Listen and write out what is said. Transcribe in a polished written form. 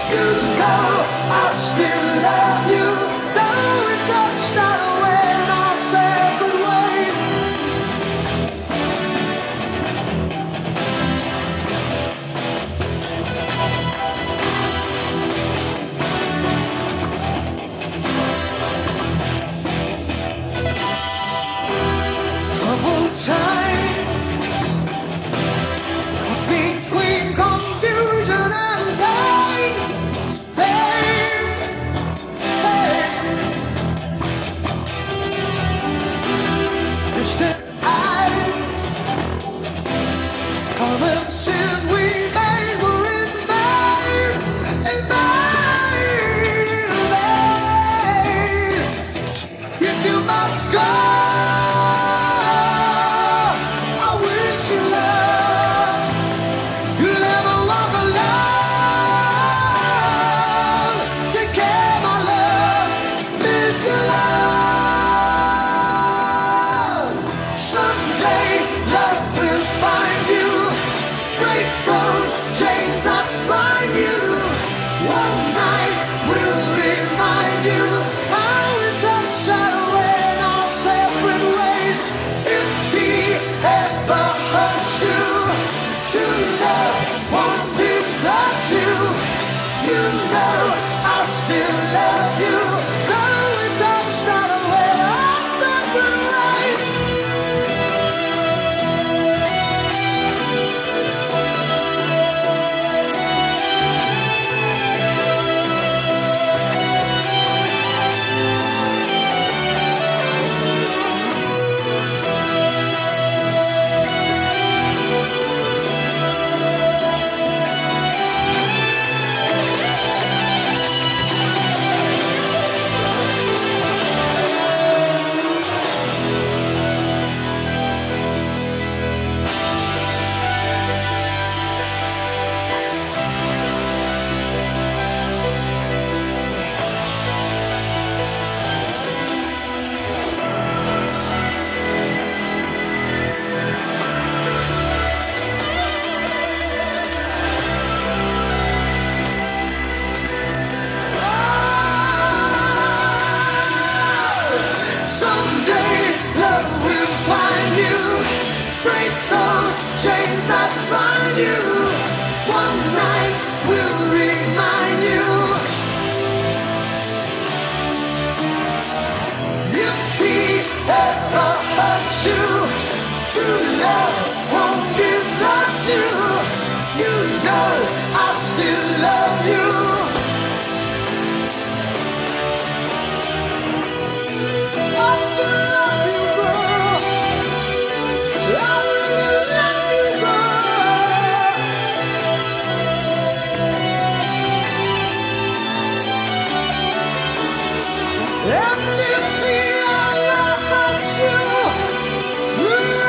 You know I still love you. Though it's all started when our separate ways. Troubled times caught between confusion and pain. Pain, pain. Distant eyes, promises we made were in vain, in vain, in vain. If you must go, I wish you love. You'll never walk alone. Take care, my love. Miss you, love. Someday love will find you. Break those chains that bind you. One night will remind you how we touched our way in our separate ways. If he ever hurts you, true love won't desert you. You know I still love you. Though we touched our way in our separate ways. Someday love will find you. Break those chains that bind you. One night will remind you. If he ever hurts you, true love won't desert you. You know I still love you. I still love you, girl. I really love you, girl. And if he ever hurts you, true